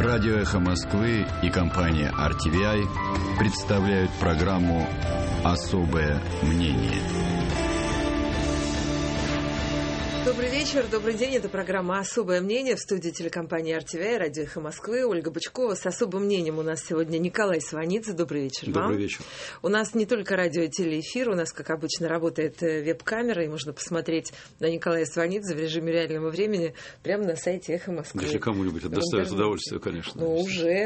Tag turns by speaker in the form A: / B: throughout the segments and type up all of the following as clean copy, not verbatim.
A: Радио «Эхо Москвы» и компания RTVI представляют программу «Особое мнение».
B: Добрый вечер, добрый день. Это программа «Особое мнение» в студии телекомпании RTVI, радио «Эхо Москвы». Ольга Бычкова. С особым мнением у нас сегодня Николай Сванидзе. Добрый вечер вам.
C: Добрый вечер.
B: У нас не только радио и телеэфир, у нас, как обычно, работает веб-камера, и можно посмотреть на Николая Сванидзе в режиме реального времени прямо на сайте «Эхо Москвы».
C: Если кому-нибудь это доставит удовольствие, конечно.
B: Ну,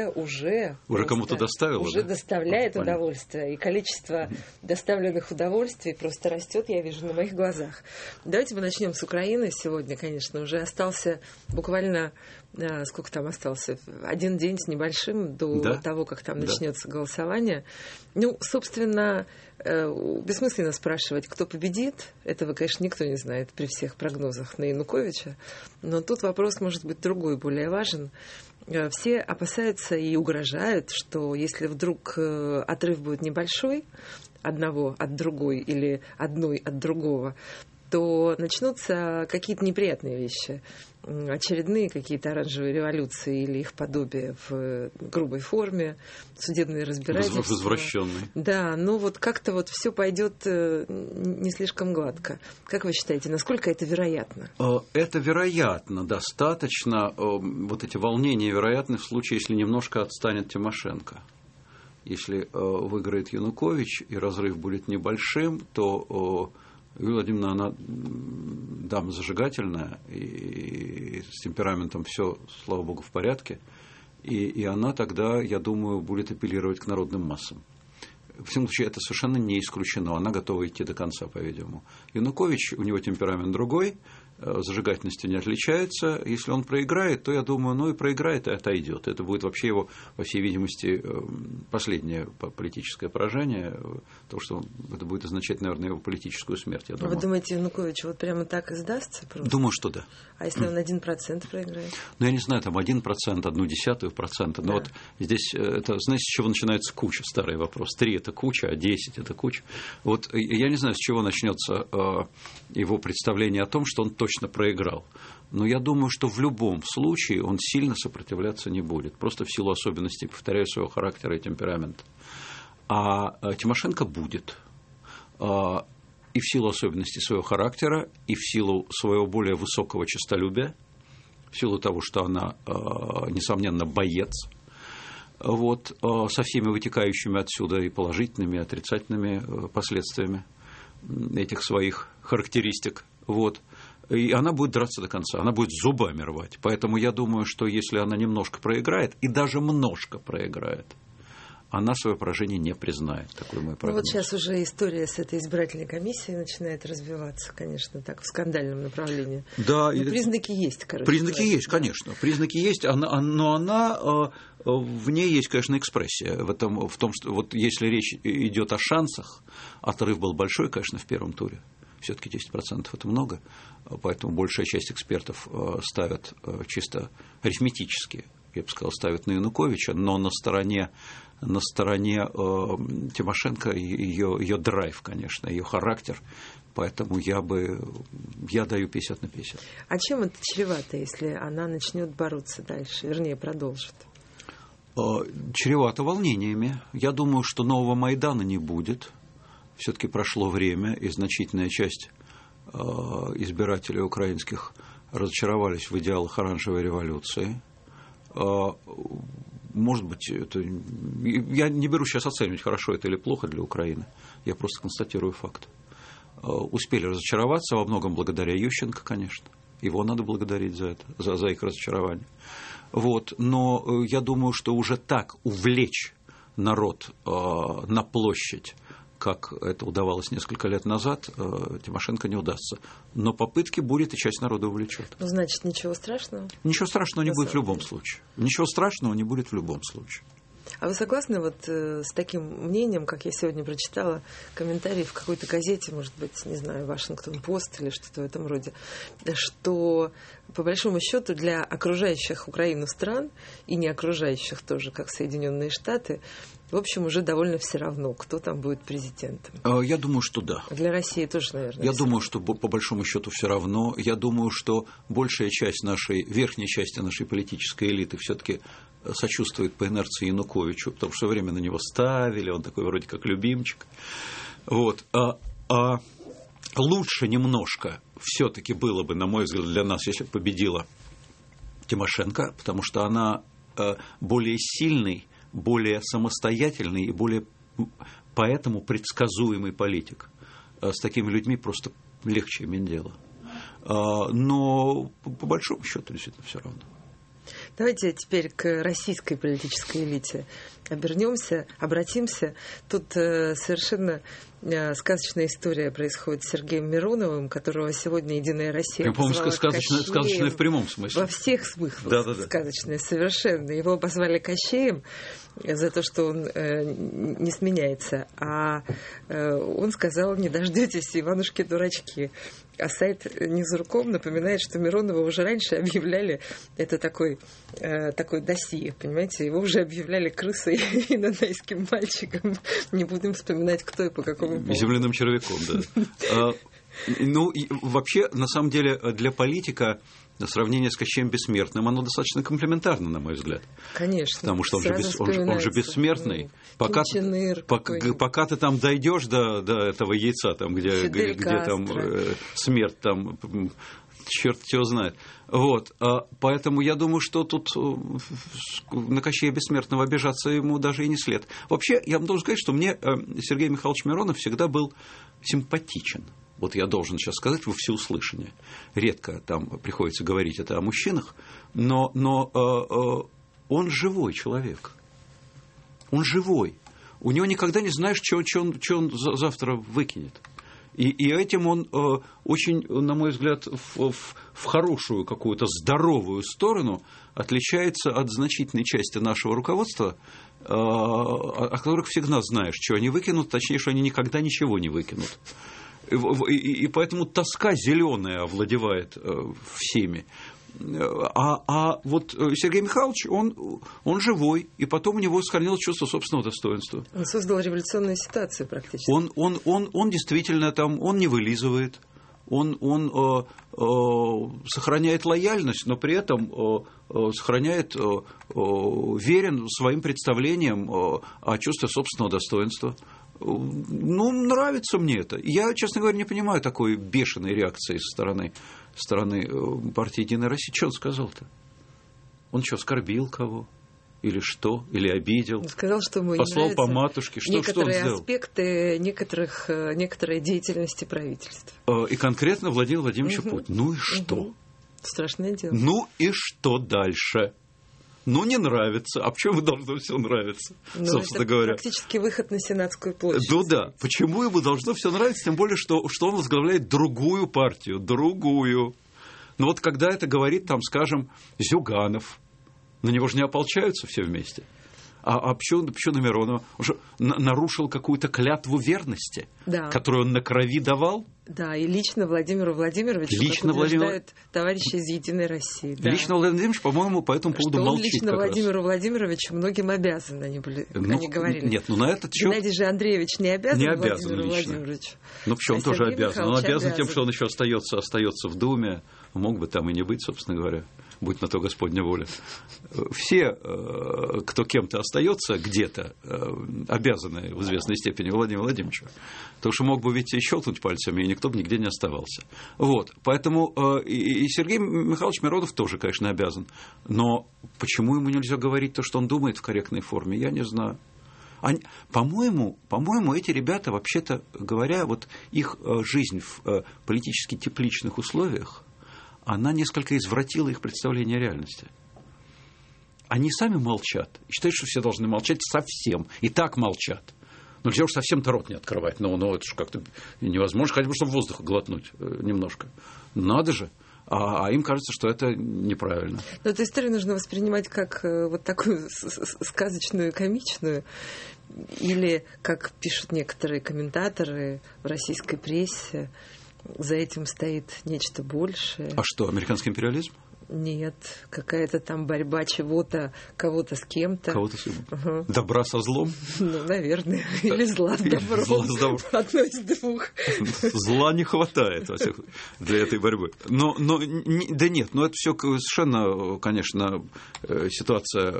B: уже
C: кому-то доставило,
B: уже
C: да?
B: доставляет удовольствие. И количество доставленных удовольствий просто растет, я вижу, на моих глазах. Давайте мы начнем с Украины. Сегодня, конечно, уже остался буквально, сколько там остался, один день с небольшим до того, как там начнется голосование. Ну, собственно, бессмысленно спрашивать, кто победит. Этого, конечно, никто не знает при всех прогнозах на Януковича. Но тут вопрос может быть другой, более важен. Все опасаются и угрожают, что если вдруг отрыв будет небольшой, одного от другой или одной от другого, то начнутся какие-то неприятные вещи. Очередные какие-то оранжевые революции или их подобие в грубой форме, судебные разбирательства.
C: Возвращенные.
B: Да, но вот как-то вот все пойдет не слишком гладко. Как вы считаете, насколько это вероятно?
C: Это вероятно, достаточно. Вот эти волнения вероятны в случае, если немножко отстанет Тимошенко. Если выиграет Янукович и разрыв будет небольшим, то Юлия Владимировна, она дама зажигательная, и с темпераментом все, слава богу, в порядке. И она тогда, я думаю, будет апеллировать к народным массам. В всяком случае, это совершенно не исключено. Она готова идти до конца, по-видимому. Янукович, у него темперамент другой, зажигательностью не отличается. Если он проиграет, то, я думаю, ну и проиграет, и отойдет. Это будет вообще его, по всей видимости, последнее политическое поражение, потому что это будет означать, наверное, его политическую смерть, я думаю.
B: Вы думаете, Янукович вот прямо так и сдастся просто?
C: Думаю, что да.
B: А если он 1% проиграет?
C: Ну, я не знаю, там 1%, 0,1%. Но вот здесь, это, знаете, с чего начинается куча, старый вопрос. 3 – это куча, а 10 – это куча. Вот я не знаю, с чего начнется его представление о том, что он точно проиграл. Но я думаю, что в любом случае он сильно сопротивляться не будет. Просто в силу особенностей, повторяю, своего характера и темперамента. А Тимошенко будет. И в силу особенностей своего характера, и в силу своего более высокого честолюбия, в силу того, что она, несомненно, боец, вот, со всеми вытекающими отсюда и положительными, и отрицательными последствиями этих своих характеристик. Вот. И она будет драться до конца, она будет зубами рвать. Поэтому я думаю, что если она немножко проиграет, и даже немножко проиграет, она свое поражение не признает. Такой мой прогноз.
B: Ну вот сейчас уже история с этой избирательной комиссией начинает развиваться, конечно, так, в скандальном направлении.
C: Да,
B: но признаки есть, короче.
C: Признаки есть, конечно. Признаки есть, но она, в ней есть, конечно, экспрессия. В том, что вот если речь идет о шансах, отрыв был большой, конечно, в первом туре. Все-таки 10% это много, поэтому большая часть экспертов ставят чисто арифметически, я бы сказал, ставят на Януковича, но на стороне Тимошенко ее драйв, конечно, ее характер, поэтому я даю 50 на 50.
B: А чем это чревато, если она начнет бороться дальше, вернее, продолжит?
C: Чревато волнениями. Я думаю, что нового Майдана не будет. Все-таки прошло время, и значительная часть избирателей украинских разочаровались в идеалах оранжевой революции. Может быть, я не берусь сейчас оценивать, хорошо это или плохо для Украины. Я просто констатирую факт. Успели разочароваться, во многом благодаря Ющенко, конечно. Его надо благодарить за это, за их разочарование. Вот. Но я думаю, что уже так увлечь народ на площадь, как это удавалось несколько лет назад, Тимошенко не удастся. Но попытки будет, и часть народа увлечет.
B: Ну, значит, ничего страшного?
C: Ничего страшного не будет в любом случае. Ничего страшного не будет в любом случае.
B: А вы согласны вот с таким мнением, как я сегодня прочитала комментарий в какой-то газете, может быть, не знаю, Вашингтон-Пост или что-то в этом роде, что по большому счету для окружающих Украину стран и не окружающих тоже, как Соединенные Штаты, в общем, уже довольно все равно, кто там будет президентом.
C: Я думаю, что да.
B: Для России тоже, наверное.
C: Я думаю, что по большому счету все равно. Я думаю, что большая часть верхняя часть нашей политической элиты все-таки сочувствует по инерции Януковичу, потому что все время на него ставили, он такой вроде как любимчик. Вот. А лучше немножко все-таки было бы, на мой взгляд, для нас, если бы победила Тимошенко, потому что она более сильный, более самостоятельный и более поэтому предсказуемый политик. С такими людьми просто легче иметь дело. Но по большому счету действительно все равно.
B: Давайте теперь к российской политической элите обратимся. Тут совершенно сказочная история происходит с Сергеем Мироновым, которого сегодня «Единая Россия»
C: я, по-моему, сказочная в прямом смысле.
B: Во всех смыслах сказочная совершенно. Его обозвали Кощеем за то, что он не сменяется. А он сказал: не дождетесь, Иванушки-дурачки. А сайт Низурком напоминает, что Миронова уже раньше объявляли, это такой досье, понимаете, его уже объявляли крысой и нанайским мальчиком. Не будем вспоминать, кто и по какому поводу.
C: Земляным червяком, да. Ну, вообще, на самом деле, для политика сравнение с Кощеем Бессмертным, оно достаточно комплементарно, на мой взгляд.
B: Конечно.
C: Потому что он же бессмертный. Пока ты там дойдешь до этого яйца, там, где там смерть, там, черт его знает. Вот. Поэтому я думаю, что тут на Кощея Бессмертного обижаться ему даже и не след. Вообще, я вам должен сказать, что мне Сергей Михайлович Миронов всегда был симпатичен. Вот я должен сейчас сказать во всеуслышание. Редко там приходится говорить это о мужчинах, но он живой человек. Он живой. У него никогда не знаешь, что он завтра выкинет. И этим он очень, на мой взгляд, в хорошую какую-то здоровую сторону отличается от значительной части нашего руководства, о которых всегда знаешь, что они выкинут, точнее, что они никогда ничего не выкинут. И поэтому тоска зеленая овладевает всеми. А вот Сергей Михайлович, он живой, и потом у него сохранилось чувство собственного достоинства.
B: Он создал революционную ситуацию практически.
C: Он действительно там, он не вылизывает, он сохраняет лояльность, но при этом сохраняет верен своим представлениям о чувстве собственного достоинства. Ну, нравится мне это. Я, честно говоря, не понимаю такой бешеной реакции со стороны партии «Единая Россия». Что он сказал-то? Он что, оскорбил кого? Или что? Или обидел?
B: Он сказал, что ему
C: послал по матушке. Что он сделал?
B: Некоторые аспекты некоторой деятельности правительства.
C: И конкретно Владимир Владимирович Путин. Ну и что?
B: Страшное дело.
C: Ну и что дальше? Ну, не нравится. А почему ему должно все нравиться, собственно говоря?
B: Практически выход на Сенатскую площадь.
C: Ну да. Почему ему должно все нравиться? Тем более, что он возглавляет другую партию. Другую. Но вот когда это говорит, там, скажем, Зюганов, на него же не ополчаются все вместе. А почему на Миронова? Он же нарушил какую-то клятву верности, которую он на крови давал.
B: Да, и лично Владимиру Владимировичу, как утверждают товарищи из «Единой России». Да.
C: Лично Владимир Владимирович, по-моему, по этому поводу молчит.
B: Лично Владимиру Владимировичу многим обязан, они говорили.
C: Нет, на этот счет...
B: Геннадий же Андреевич не обязан
C: лично.
B: Владимиру Владимировичу.
C: Ну, почему он тоже обязан? Он обязан тем, что он еще остается в Думе. Мог бы там и не быть, собственно говоря. Будь на то Господня воля. Все, кто кем-то остается где-то, обязаны в известной степени Владимиру Владимировичу. Потому что мог бы ведь и щелкнуть пальцами, и никто бы нигде не оставался. Вот. Поэтому и Сергей Михайлович Миронов тоже, конечно, обязан. Но почему ему нельзя говорить то, что он думает в корректной форме, я не знаю. По-моему, эти ребята, вообще-то говоря, вот их жизнь в политически тепличных условиях, она несколько извратила их представление о реальности. Они сами молчат. И считают, что все должны молчать совсем. И так молчат. Ну, нельзя уж совсем-то рот не открывать. Но это же как-то невозможно. Хотя бы, чтобы воздуха глотнуть немножко. Надо же. А им кажется, что это неправильно.
B: Но эту историю нужно воспринимать как вот такую сказочную, комичную. Или, как пишут некоторые комментаторы в российской прессе, за этим стоит нечто большее.
C: А что, американский империализм?
B: Нет, какая-то там борьба чего-то, кого-то с кем-то.
C: Кого-то с кем-то. Добра со злом?
B: Ну, наверное. Или зла с добром.
C: Зла с добром.
B: Одно из двух.
C: Зла не хватает для этой борьбы. Да нет, это все совершенно, конечно, ситуация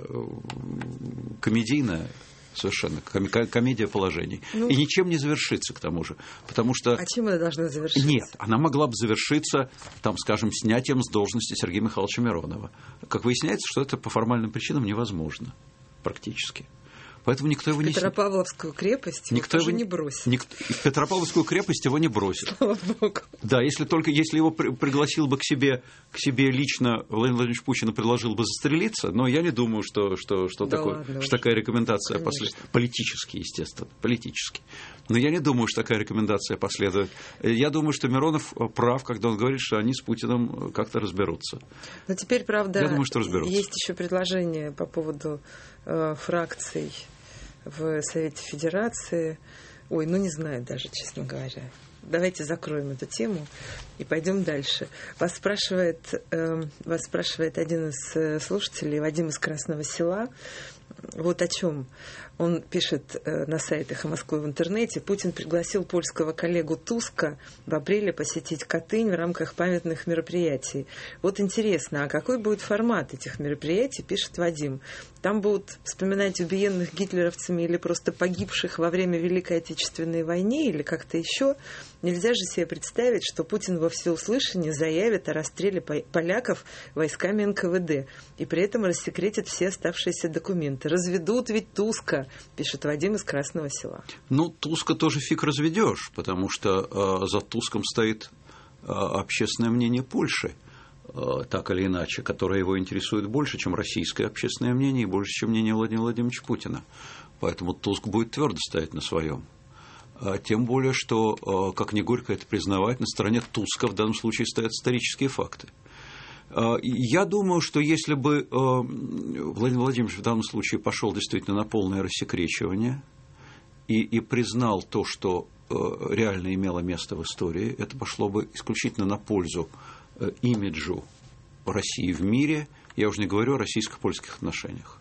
C: комедийная. Совершенно. Комедия положений. И ничем не завершится, к тому же. Потому что...
B: А чем она должна завершиться?
C: Нет, она могла бы завершиться, там, скажем, снятием с должности Сергея Михайловича Миронова. Как выясняется, что это по формальным причинам невозможно. Практически. Поэтому никто его не...
B: Петропавловскую крепость никто его не бросит.
C: В Петропавловскую крепость его не бросит.
B: Слава Богу.
C: Да, если его пригласил бы к себе лично Владимир Владимирович Путин и предложил бы застрелиться, но я не думаю, что такая рекомендация последует. Политически, естественно, политически. Но я не думаю, что такая рекомендация последует. Я думаю, что Миронов прав, когда он говорит, что они с Путиным как-то разберутся.
B: Но теперь, правда,
C: я думаю, что разберутся.
B: Есть еще предложение по поводу фракций в Совете Федерации. Ой, не знаю даже, честно говоря. Давайте закроем эту тему и пойдем дальше. Вас спрашивает один из слушателей, Вадим из Красного Села. Вот о чем. Он пишет на сайтах и Москвы в интернете. Путин пригласил польского коллегу Туска в апреле посетить Катынь в рамках памятных мероприятий. Вот интересно, а какой будет формат этих мероприятий, пишет Вадим. Там будут вспоминать убиенных гитлеровцами или просто погибших во время Великой Отечественной войны или как-то еще. Нельзя же себе представить, что Путин во всеуслышание заявит о расстреле поляков войсками НКВД и при этом рассекретит все оставшиеся документы. Разведут ведь Туска, пишет Вадим из Красного Села.
C: Туска тоже фиг разведешь, потому что за Туском стоит общественное мнение Польши, так или иначе, которое его интересует больше, чем российское общественное мнение и больше, чем мнение Владимира Владимировича Путина. Поэтому Туск будет твердо стоять на своем. Тем более, что, как ни горько это признавать, на стороне Туска в данном случае стоят исторические факты. Я думаю, что если бы Владимир Владимирович в данном случае пошел действительно на полное рассекречивание и признал то, что реально имело место в истории, это пошло бы исключительно на пользу имиджу России в мире, я уже не говорю о российско-польских отношениях.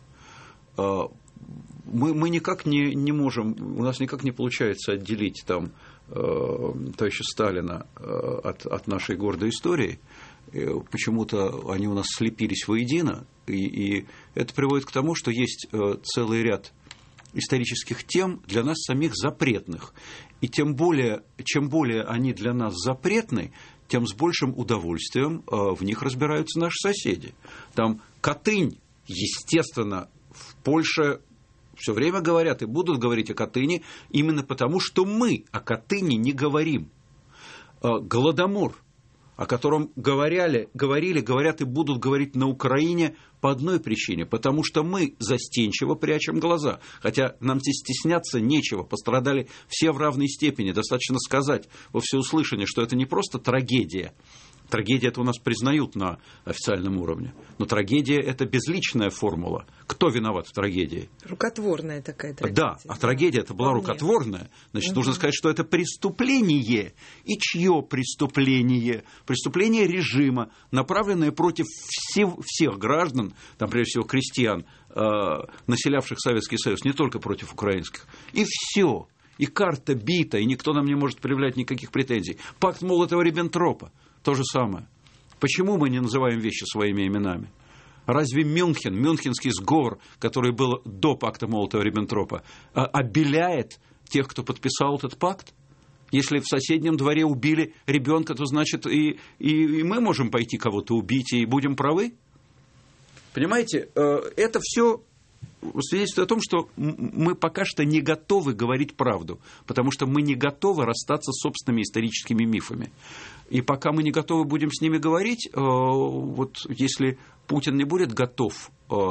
C: Мы никак не можем, у нас никак не получается отделить там товарища Сталина от нашей гордой истории. Почему-то они у нас слепились воедино, и это приводит к тому, что есть целый ряд исторических тем для нас самих запретных. И чем более они для нас запретны, тем с большим удовольствием в них разбираются наши соседи. Там Катынь, естественно, в Польше все время говорят и будут говорить о Катыни именно потому, что мы о Катыни не говорим. Голодомор, о котором говорили, говорят и будут говорить на Украине по одной причине, потому что мы застенчиво прячем глаза. Хотя нам здесь стесняться нечего, пострадали все в равной степени. Достаточно сказать во всеуслышание, что это не просто трагедия. Трагедия это у нас признают на официальном уровне. Но трагедия это безличная формула. Кто виноват в трагедии?
B: Рукотворная такая трагедия.
C: Да, а трагедия это была рукотворная. Значит, нужно сказать, что это преступление. И чье преступление? Преступление режима, направленное против всех граждан, там, прежде всего, крестьян, населявших Советский Союз, не только против украинских. И все. И карта бита, и никто нам не может предъявлять никаких претензий. Пакт Молотова-Риббентропа. То же самое. Почему мы не называем вещи своими именами? Разве Мюнхенский сговор, который был до пакта Молотова-Риббентропа, обеляет тех, кто подписал этот пакт? Если в соседнем дворе убили ребенка, то значит и мы можем пойти кого-то убить и будем правы? Понимаете, это все свидетельствует о том, что мы пока что не готовы говорить правду, потому что мы не готовы расстаться с собственными историческими мифами. И пока мы не готовы будем с ними говорить, вот если Путин не будет готов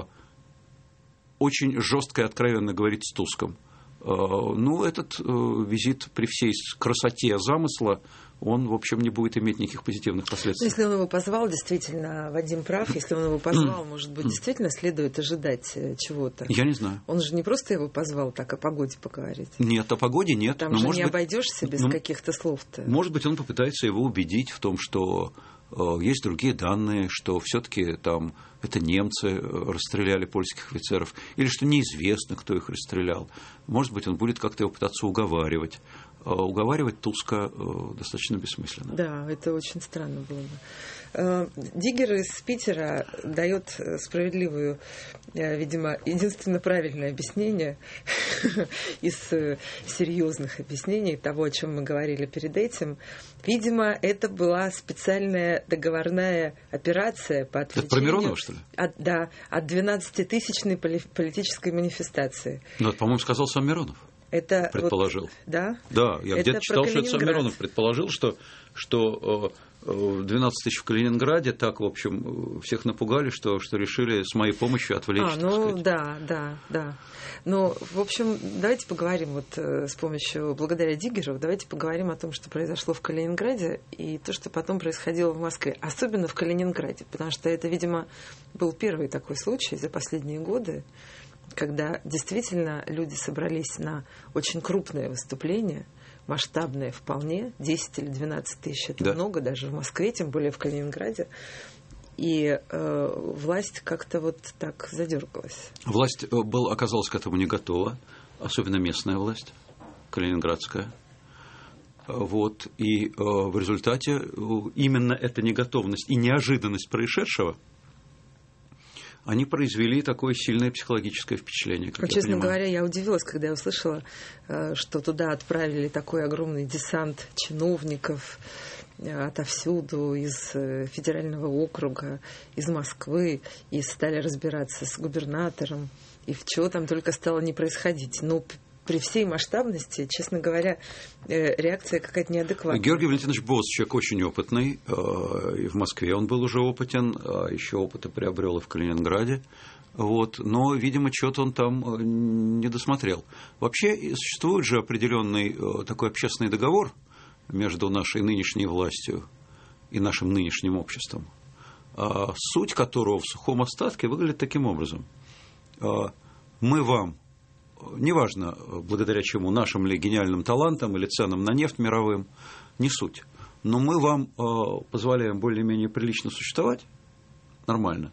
C: очень жестко и откровенно говорить с Туском, этот визит при всей красоте замысла, он, в общем, не будет иметь никаких позитивных последствий.
B: Если он его позвал, действительно, Вадим прав, если он его позвал, может быть, действительно следует ожидать чего-то.
C: Я не знаю.
B: Он же не просто его позвал так о погоде поговорить.
C: Нет, о погоде нет.
B: Там же не обойдешься без каких-то слов-то.
C: Может быть, он попытается его убедить в том, что есть другие данные, что все-таки там это немцы расстреляли польских офицеров, или что неизвестно, кто их расстрелял. Может быть, он будет как-то его пытаться уговаривать. Уговаривать Туска достаточно бессмысленно.
B: Да, это очень странно было бы. Диггер из Питера дает справедливую, видимо, единственно правильное объяснение из серьезных объяснений того, о чем мы говорили перед этим. Видимо, это была специальная договорная операция по отвлечению...
C: Это про Миронова, что ли?
B: От 12-тысячной политической манифестации.
C: Ну, это, по-моему, сказал сам Миронов.
B: Это
C: предположил.
B: Вот, да?
C: Да, я где-то читал, что это сам Миронов предположил, что 12 тысяч в Калининграде так, в общем, всех напугали, что решили с моей помощью отвлечь.
B: Да. Ну, в общем, давайте поговорим благодаря Диггеру, давайте поговорим о том, что произошло в Калининграде и то, что потом происходило в Москве. Особенно в Калининграде, потому что это, видимо, был первый такой случай за последние годы, когда действительно люди собрались на очень крупное выступление, масштабное вполне, 10 или 12 тысяч, это много, даже в Москве, тем более в Калининграде. И власть как-то вот так задергалась.
C: Власть оказалась к этому не готова, особенно местная власть, калининградская. Вот. И в результате именно эта неготовность и неожиданность происшедшего они произвели такое сильное психологическое впечатление.
B: Честно говоря, я удивилась, когда я услышала, что туда отправили такой огромный десант чиновников отовсюду, из федерального округа, из Москвы, и стали разбираться с губернатором, и чего там только стало не происходить. Но при всей масштабности, честно говоря, реакция какая-то неадекватная.
C: Георгий Валентинович Боц человек очень опытный, и в Москве он был уже опытен, а еще опыта приобрел и в Калининграде. Вот. Но, видимо, что-то он там не досмотрел. Вообще, существует же определенный такой общественный договор между нашей нынешней властью и нашим нынешним обществом, суть которого в сухом остатке выглядит таким образом. Мы вам, неважно, благодаря чему, нашим ли гениальным талантам или ценам на нефть мировым, не суть. Но мы вам позволяем более-менее прилично существовать, нормально,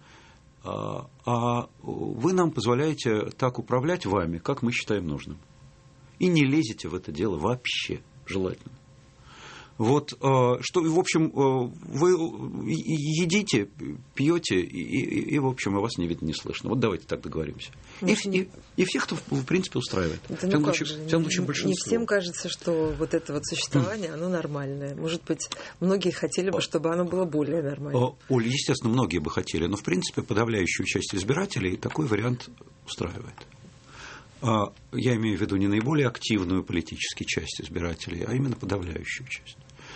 C: а вы нам позволяете так управлять вами, как мы считаем нужным. И не лезете в это дело вообще, желательно. Вот, что, в общем, вы едите, пьете, и, в общем, и вас не видно, не слышно. Вот давайте так договоримся. И всех, кто, в принципе, устраивает. В всяком случае, большинство.
B: Не всем кажется, что вот это вот существование, оно нормальное. Может быть, многие хотели бы, чтобы оно было более нормальным.
C: Оль, естественно, многие бы хотели, но, в принципе, подавляющую часть избирателей такой вариант устраивает. Я имею в виду не наиболее активную политическую часть избирателей, а именно подавляющую часть.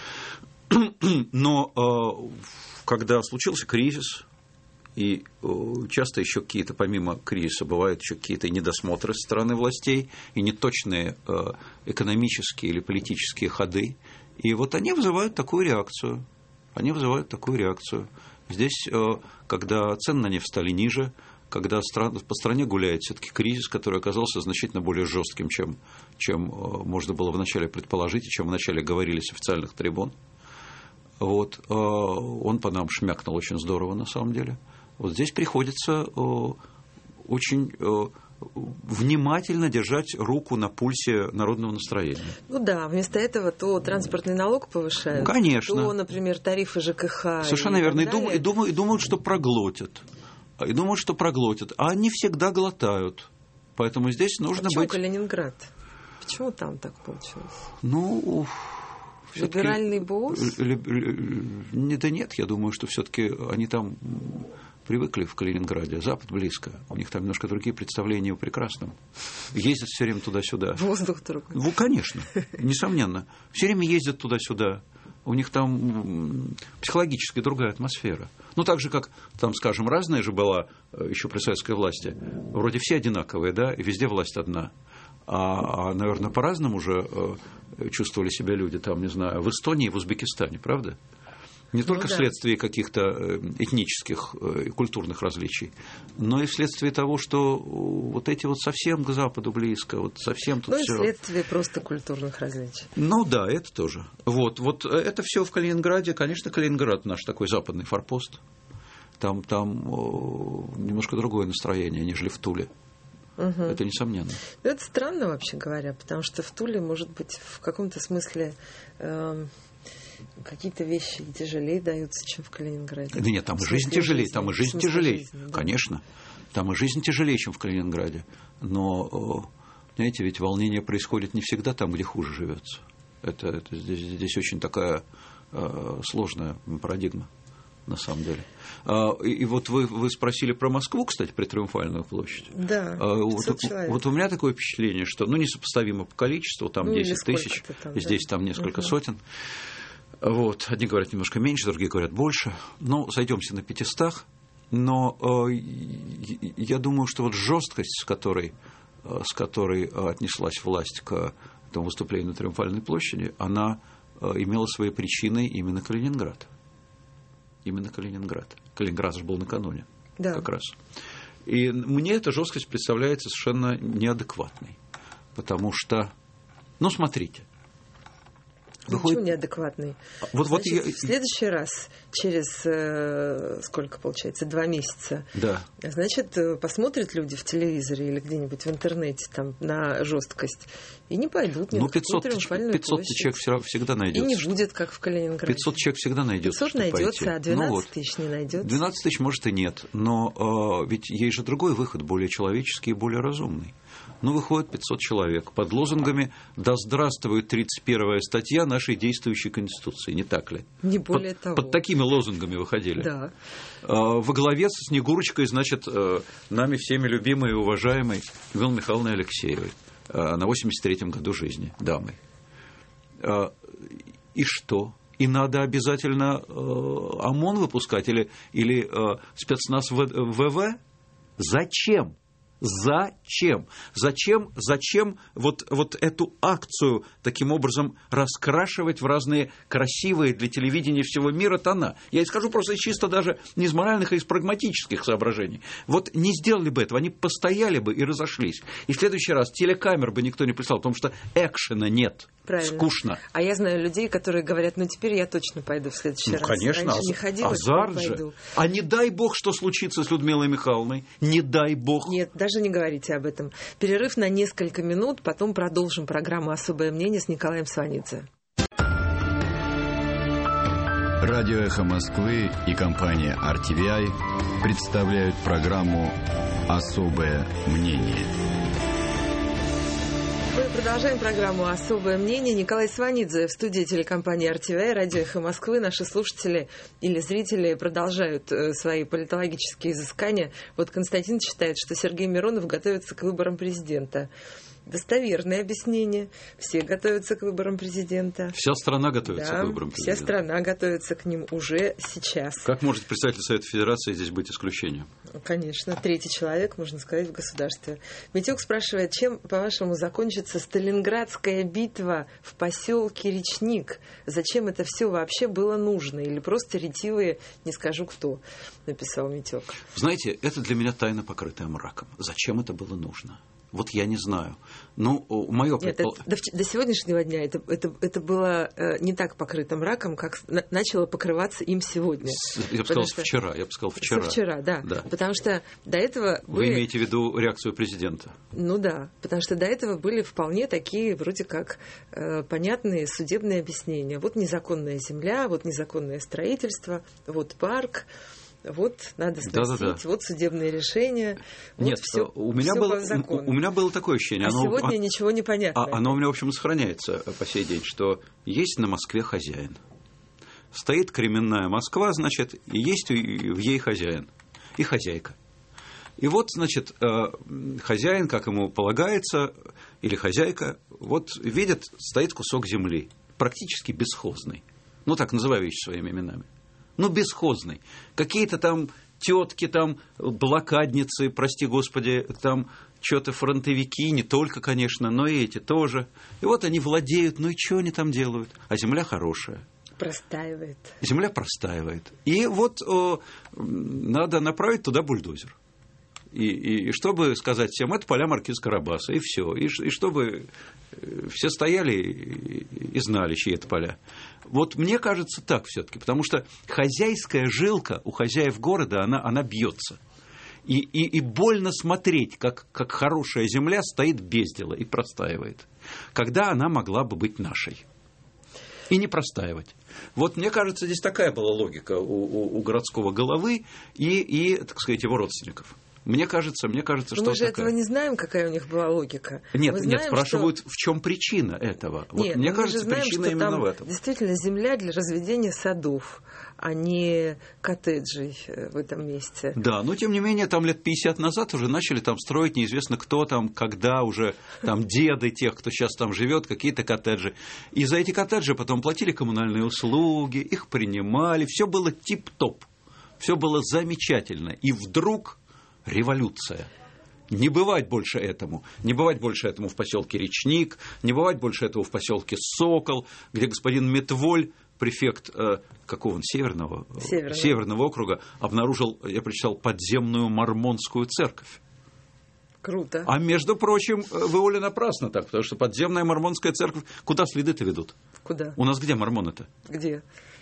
C: Но когда случился кризис, и часто еще какие-то, помимо кризиса, бывают еще какие-то недосмотры со стороны властей, и неточные экономические или политические ходы, и вот они вызывают такую реакцию. Здесь, когда цены на нефть стали ниже, когда по стране гуляет все-таки кризис, который оказался значительно более жестким, чем можно было вначале предположить, и чем вначале говорили с официальных трибун. Вот, он по нам шмякнул очень здорово, на самом деле. Вот здесь приходится очень внимательно держать руку на пульсе народного настроения.
B: Ну да, вместо этого то транспортный налог повышают,
C: конечно,
B: то, например, тарифы ЖКХ.
C: Совершенно верно. И думают, что проглотят. А они всегда глотают. Поэтому здесь нужно быть...
B: Почему Калининград? Почему там так получилось? Либеральный босс?
C: Да нет, я думаю, что все-таки они там привыкли в Калининграде, Запад близко, у них там немножко другие представления о прекрасном. Ездят все время туда-сюда.
B: Воздух другой.
C: Ну, конечно, несомненно. Все время ездят туда-сюда. У них там психологически другая атмосфера. Ну, так же, как, там, скажем, разная же была еще при советской власти. Вроде все одинаковые, да, и везде власть одна. Наверное, по-разному уже чувствовали себя люди, там, не знаю, в Эстонии и в Узбекистане, правда? Не только вследствие каких-то этнических и культурных различий, но и вследствие того, что вот эти вот совсем к Западу близко, вот совсем тут всё.
B: Ну, и вследствие просто культурных различий.
C: Ну да, это тоже. Вот это все в Калининграде. Конечно, Калининград наш такой западный форпост. Там немножко другое настроение, нежели в Туле. Угу. Это несомненно.
B: Это странно, вообще говоря, потому что в Туле, может быть, в каком-то смысле какие-то вещи тяжелее даются, чем в Калининграде.
C: Да нет, там и жизнь тяжелее, там и жизнь тяжелее, да. Конечно. Там и жизнь тяжелее, чем в Калининграде. Но, знаете, ведь волнение происходит не всегда там, где хуже живется. Это здесь очень такая сложная парадигма, на самом деле. И вот вы спросили про Москву, кстати, при Триумфальную площадь.
B: Да, 500 человек.
C: Вот у меня такое впечатление, что, несопоставимо по количеству, там 10 тысяч, здесь там несколько сотен. Вот. Одни говорят немножко меньше, другие говорят больше. Сойдемся на 500. Но я думаю, что вот жесткость, с которой отнеслась власть к этому выступлению на Триумфальной площади, она имела свои причины именно Калининград. Именно Калининград. Калининград же был накануне, да. Как раз. И мне эта жесткость представляется совершенно неадекватной. Потому что, смотрите.
B: Почему неадекватный? Значит, в следующий раз, через сколько получается, 2 месяца, да. Значит, посмотрят люди в телевизоре или где-нибудь в интернете там, на жесткость и не пойдут ни на какую Триумфальную площадь. 500 человек
C: всегда найдется.
B: И не будет, как в Калининграде.
C: 500 человек всегда найдется.
B: 500 найдется, а 12 тысяч не найдется.
C: 12 тысяч, может, и нет. Но ведь есть же другой выход, более человеческий и более разумный. Выходит 500 человек под лозунгами «Да здравствует 31-я статья нашей действующей Конституции», не так ли?
B: Не более того.
C: Под такими лозунгами выходили.
B: Да.
C: Во главе со Снегурочкой, значит, нами всеми любимой и уважаемой Людмилой Михайловной Алексеевой на 83-м году жизни, дамой. И что? И надо обязательно ОМОН выпускать или спецназ ВВ? Зачем? Зачем? Зачем вот эту акцию таким образом раскрашивать в разные красивые для телевидения всего мира тона? Я и скажу просто чисто даже не из моральных, а из прагматических соображений. Вот не сделали бы этого, они постояли бы и разошлись. И в следующий раз телекамер бы никто не прислал, потому что экшена нет.
B: Правильно.
C: Скучно.
B: А я знаю людей, которые говорят, теперь я точно пойду в следующий раз.
C: Конечно,
B: раньше не ходила,
C: азарт же. А не дай бог, что случится с Людмилой Михайловной. Не дай бог.
B: Нет, даже не говорите об этом. Перерыв на несколько минут, потом продолжим программу «Особое мнение» с Николаем Сванидзе.
A: Радио «Эхо Москвы» и компания RTVI представляют программу «Особое мнение».
B: Мы продолжаем программу «Особое мнение». Николай Сванидзе в студии телекомпании RTVI, радио «Эхо Москвы». Наши слушатели или зрители продолжают свои политологические изыскания. Вот Константин считает, что Сергей Миронов готовится к выборам президента. Достоверное объяснение. Все готовятся к выборам президента.
C: Вся страна готовится к выборам президента.
B: Вся страна готовится к ним уже сейчас.
C: Как может представитель Совета Федерации здесь быть исключением?
B: Конечно. 3-й человек, можно сказать, в государстве. Митюк спрашивает, чем, по-вашему, закончится Сталинградская битва в поселке Речник? Зачем это все вообще было нужно? Или просто ретивые, не скажу кто, написал Митюк.
C: Знаете, это для меня тайна, покрытая мраком. Зачем это было нужно? Вот я не знаю. Мое предположение...
B: До сегодняшнего дня это было не так покрыто мраком, как начало покрываться им сегодня.
C: Я бы сказал, вчера.
B: Вчера, да. Потому что до этого
C: Вы имеете в виду реакцию президента?
B: Да. Потому что до этого были вполне такие, вроде как, понятные судебные объяснения. Вот незаконная земля, вот незаконное строительство, вот парк. Вот надо сносить, вот судебные решения.
C: Нет,
B: вот
C: у меня было такое ощущение.
B: Сегодня ничего не понятно.
C: Оно у меня, в общем, и сохраняется по сей день, что есть на Москве хозяин. Стоит кременная Москва, значит, и есть в ей хозяин и хозяйка. И вот, значит, хозяин, как ему полагается, или хозяйка, вот видит, стоит кусок земли, практически бесхозный. Так называю вещи своими именами. Бесхозный. Какие-то там тетки, там блокадницы, прости господи, там что-то фронтовики, не только, конечно, но и эти тоже. И вот они владеют, и что они там делают? А земля хорошая.
B: Простаивает.
C: Земля простаивает. И вот надо направить туда бульдозер. И чтобы сказать всем, это поля маркиза Карабаса, и все. И чтобы все стояли и знали, чьи это поля. Вот мне кажется так все-таки, потому что хозяйская жилка у хозяев города, она бьется. И больно смотреть, как хорошая земля стоит без дела и простаивает, когда она могла бы быть нашей. И не простаивать. Вот мне кажется, здесь такая была логика у городского головы и, так сказать, его родственников. Мне кажется, что
B: мы же
C: такая.
B: этого не знаем, какая у них была логика.
C: Нет, спрашивают, в чем причина этого. Вот
B: нет,
C: мне
B: мы
C: кажется,
B: же знаем,
C: причина
B: что
C: именно
B: там
C: в этом.
B: Действительно, земля для разведения садов, а не коттеджей в этом месте.
C: Да, но тем не менее, там лет 50 назад уже начали там строить неизвестно кто там, когда уже там деды тех, кто сейчас там живет, какие-то коттеджи. И за эти коттеджи потом платили коммунальные услуги, их принимали, все было тип-топ, все было замечательно. И вдруг революция. Не бывать больше этому. Не бывать больше этому в поселке Речник, не бывать больше этого в поселке Сокол, где господин Метволь, префект какого он, Северного округа, обнаружил, я прочитал, подземную мормонскую церковь.
B: Круто.
C: А между прочим, вы, Оля, напрасно так, потому что подземная мормонская церковь, куда следы-то ведут?
B: Куда?
C: У нас где мормоны-то?
B: Где?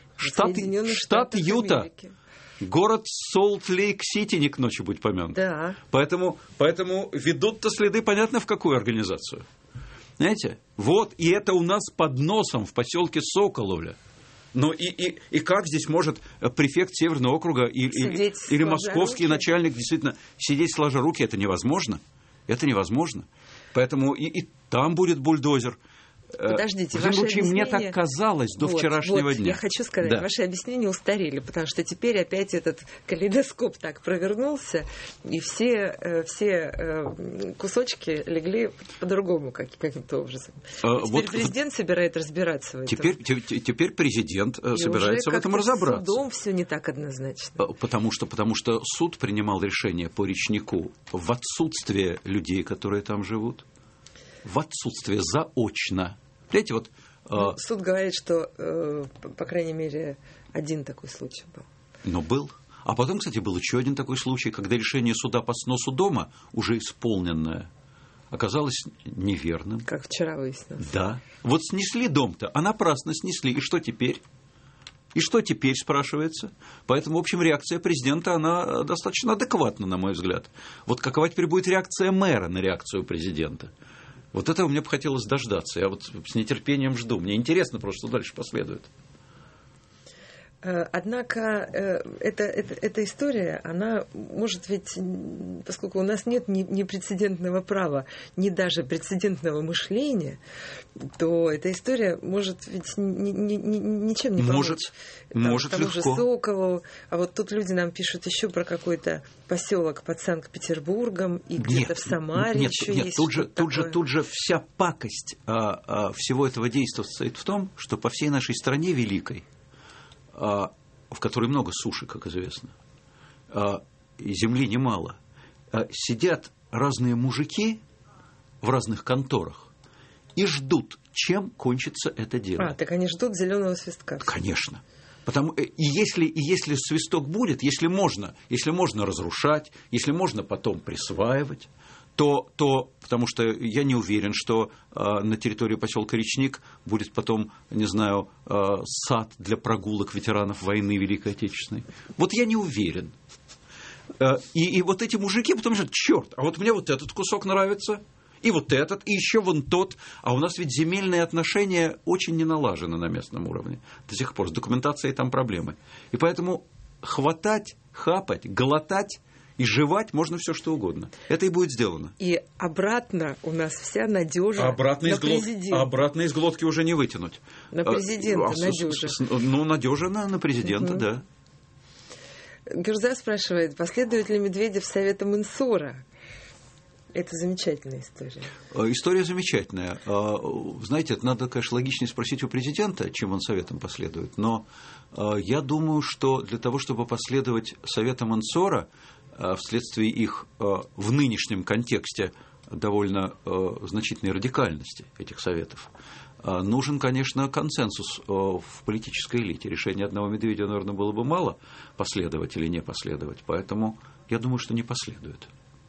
C: Штат Юта. Америки. Город Солт-Лейк-Сити не к ночи будет помянут.
B: Да.
C: Поэтому ведут-то следы, понятно, в какую организацию. Знаете? Вот, и это у нас под носом в поселке Соколовля. Ну и как здесь может префект Северного округа или московский начальник действительно сидеть сложа руки? Это невозможно. Это невозможно. Поэтому и там будет бульдозер.
B: Подождите,
C: в любом случае,
B: объяснение...
C: мне так казалось до вчерашнего дня.
B: Я хочу сказать, ваши объяснения устарели, потому что теперь опять этот калейдоскоп так провернулся, и все кусочки легли по-другому каким-то образом. Теперь президент собирает разбираться в этом.
C: Теперь президент собирается в этом разобраться.
B: С судом все не так однозначно.
C: Потому что суд принимал решение по Речнику в отсутствие людей, которые там живут, в отсутствие заочно. Знаете, вот,
B: суд говорит, что, по крайней мере, один такой случай был.
C: Но был. А потом, кстати, был еще один такой случай, когда решение суда по сносу дома, уже исполненное, оказалось неверным.
B: Как вчера выяснилось.
C: Да. Вот снесли дом-то, а напрасно снесли. И что теперь? И что теперь, спрашивается? Поэтому, в общем, реакция президента, она достаточно адекватна, на мой взгляд. Вот какова теперь будет реакция мэра на реакцию президента? Вот этого мне бы хотелось дождаться. Я вот с нетерпением жду. Мне интересно просто, что дальше последует.
B: Однако эта история, она может ведь, поскольку у нас нет ни прецедентного права, ни даже прецедентного мышления, то эта история может ведь ничем не помочь.
C: Может
B: тому
C: легко.
B: Же Соколу. А вот тут люди нам пишут еще про какой-то поселок под Санкт-Петербургом, и где-то в Самаре еще есть.
C: Тут же вся пакость всего этого действия состоит в том, что по всей нашей стране великой, в которой много суши, как известно, и земли немало, сидят разные мужики в разных конторах и ждут, чем кончится это дело.
B: Так они ждут зеленого свистка.
C: Конечно. И если свисток будет, если можно разрушать, если можно потом присваивать, то потому что я не уверен, что на территории поселка Речник будет потом, не знаю, сад для прогулок ветеранов войны Великой Отечественной. Вот я не уверен. И вот эти мужики потом говорят: черт, а вот мне вот этот кусок нравится, и вот этот, и еще вон тот. А у нас ведь земельные отношения очень не налажены на местном уровне до сих пор. С документацией там проблемы. И поэтому хватать, хапать, глотать и жевать можно все что угодно. Это и будет сделано.
B: И обратно у нас вся надежа на президента.
C: Обратно из глотки уже не вытянуть.
B: На президента надежа.
C: Надежа на президента, да.
B: Гюрза спрашивает, последует ли Медведев советам Инсора? Это замечательная история.
C: История замечательная. Знаете, это надо, конечно, логичнее спросить у президента, чем он советам последует. Но я думаю, что для того, чтобы последовать советам Инсора, вследствие их в нынешнем контексте довольно значительной радикальности этих советов, Нужен, конечно, консенсус в политической элите. Решение одного Медведева, наверное, было бы мало, последовать или не последовать. Поэтому я думаю, что не последует.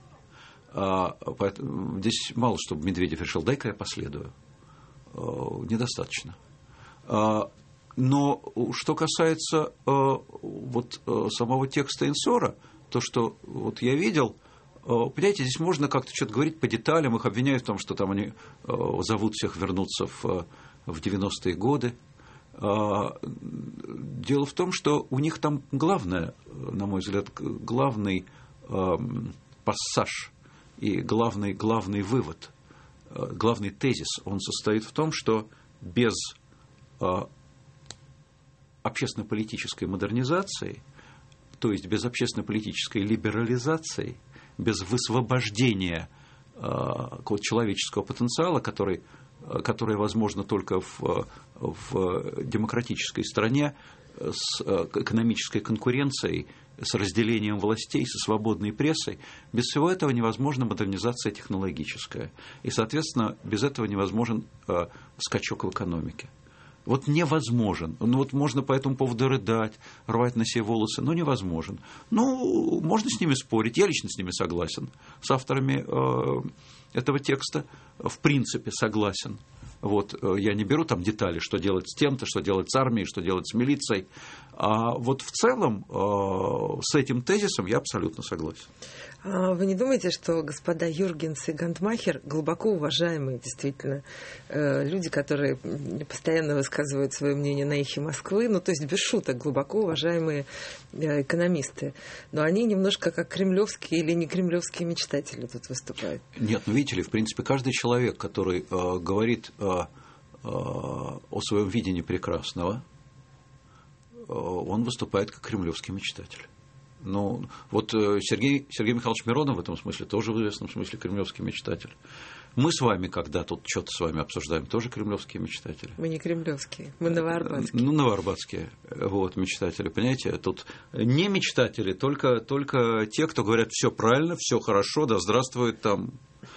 C: Здесь мало, чтобы Медведев решил, дай-ка я последую. Недостаточно. Но что касается самого текста Инсора, то, что я видел, понимаете, здесь можно как-то что-то говорить по деталям, их обвиняют в том, что там они зовут всех вернуться в 90-е годы. Дело в том, что у них там главное, на мой взгляд, главный пассаж и главный вывод, главный тезис, он состоит в том, что без общественно-политической модернизации, то есть без общественно-политической либерализации, без высвобождения человеческого потенциала, который возможно только в демократической стране с экономической конкуренцией, с разделением властей, со свободной прессой, без всего этого невозможна модернизация технологическая. И, соответственно, без этого невозможен скачок в экономике. Невозможен. Можно по этому поводу рыдать, рвать на себе волосы, но невозможен. Можно с ними спорить, я лично с ними согласен, с авторами этого текста в принципе согласен. Я не беру там детали, что делать с тем-то, что делать с армией, что делать с милицией. А в целом с этим тезисом я абсолютно согласен.
B: Вы не думаете, что господа Юргенс и Гантмахер глубоко уважаемые действительно люди, которые постоянно высказывают свое мнение на эхе Москвы, то есть без шуток, глубоко уважаемые экономисты, но они немножко как кремлевские или не кремлевские мечтатели тут выступают?
C: Нет, видите ли, в принципе, каждый человек, который говорит о своем видении прекрасного, он выступает как кремлевский мечтатель. Сергей Михайлович Миронов в этом смысле тоже в известном смысле кремлевский мечтатель. Мы с вами, когда тут что-то с вами обсуждаем, тоже кремлевские мечтатели.
B: Мы не кремлевские, мы новоарбатские.
C: Новоарбатские мечтатели, понимаете? Тут не мечтатели, только те, кто говорят, все правильно, все хорошо, да здравствует там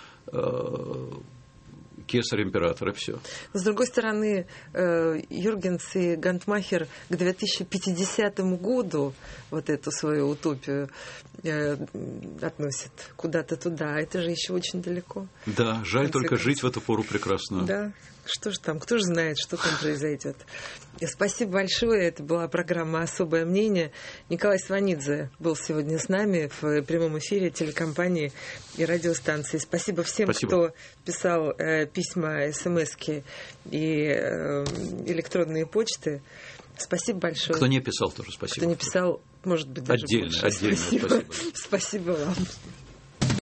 C: кесарь, император, и все.
B: С другой стороны, Юргенс и Гантмахер к 2050 году эту свою утопию относят куда-то туда. Это же еще очень далеко.
C: Да, жаль только жить в эту пору прекрасную.
B: Да. Что ж там, кто же знает, что там произойдет. Спасибо большое. Это была программа «Особое мнение». Николай Сванидзе был сегодня с нами в прямом эфире телекомпании и радиостанции. Спасибо всем, кто писал письма, смски и электронные почты. Спасибо большое.
C: Кто не писал, тоже спасибо.
B: Кто не писал, может быть, даже
C: отдельно
B: больше.
C: Спасибо.
B: Спасибо вам.